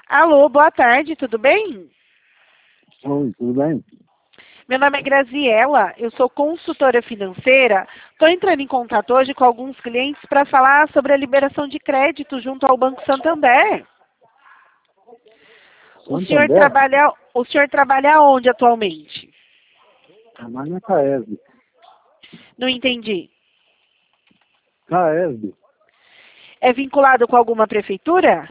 Alô, boa tarde, tudo bem? Oi, tudo bem? Meu nome é Graziela, eu sou consultora financeira. Estou entrando em contato hoje com alguns clientes para falar sobre a liberação de crédito junto ao Banco Santander. Santander? O senhor trabalha onde atualmente? Mas não é Caesb. Não entendi. Caesb? É vinculado com alguma prefeitura?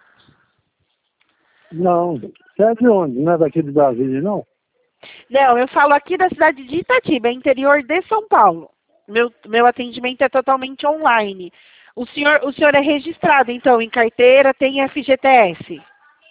Não. Você é de onde? Não é daqui de Brasília, não? Não, eu falo aqui da cidade de Itatiba, interior de São Paulo. Meu atendimento é totalmente online. O senhor é registrado, então, em carteira, tem FGTS?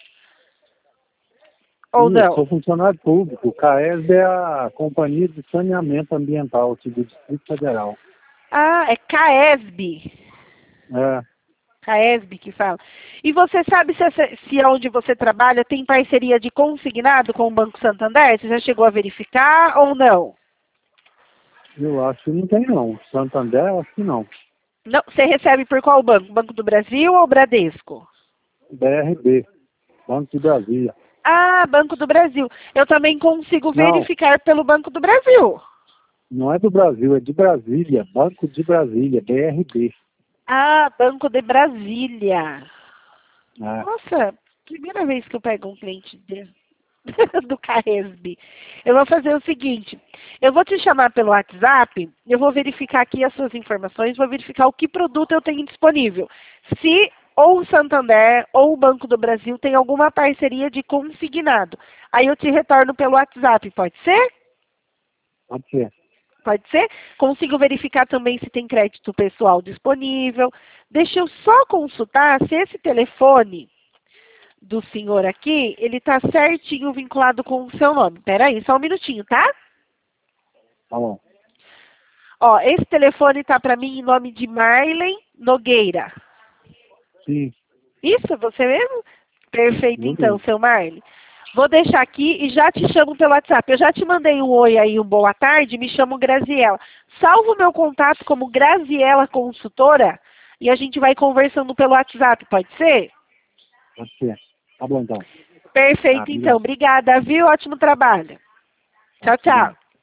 Ou Sim, eu não? sou funcionário público. Caesb é a Companhia de Saneamento Ambiental aqui do Distrito Federal. Ah, é CAESB. É. CAESB que fala. E você sabe se onde você trabalha tem parceria de consignado com o Banco Santander? Você já chegou a verificar ou não? Eu acho que não tem, não. Santander, eu acho que não. Não, você recebe por qual banco? Banco do Brasil ou Bradesco? BRB, Banco de Brasília. Ah, Banco do Brasil. Eu também consigo Não, verificar pelo Banco do Brasil. não é do Brasil, é de Brasília. Banco de Brasília, BRB. Ah, Banco de Brasília. É. Nossa, primeira vez que eu pego um cliente do Caesb. Eu vou fazer o seguinte, eu vou te chamar pelo WhatsApp, eu vou verificar aqui as suas informações, vou verificar o que produto eu tenho disponível. Se ou o Santander ou o Banco do Brasil tem alguma parceria de consignado. Aí eu te retorno pelo WhatsApp, pode ser? Pode ser. Pode ser? Consigo verificar também se tem crédito pessoal disponível. Deixa eu só consultar se esse telefone do senhor aqui, ele tá certinho vinculado com o seu nome. Peraí, só um minutinho, tá? Tá bom. Ó, esse telefone tá para mim em nome de Marlen Nogueira. Sim, Isso, você mesmo? Perfeito, eu então, mesmo. seu Marlen. Vou deixar aqui e já te chamo pelo WhatsApp. Eu já te mandei um oi aí, um boa tarde, me chamo Graziela. Salvo o meu contato como Graziela Consultora e a gente vai conversando pelo WhatsApp, pode ser? Pode ser. Tá bom, então. Tá, Perfeito, então. obrigado. Obrigada, viu? Ótimo trabalho. Tá, Tchau, tchau. obrigado.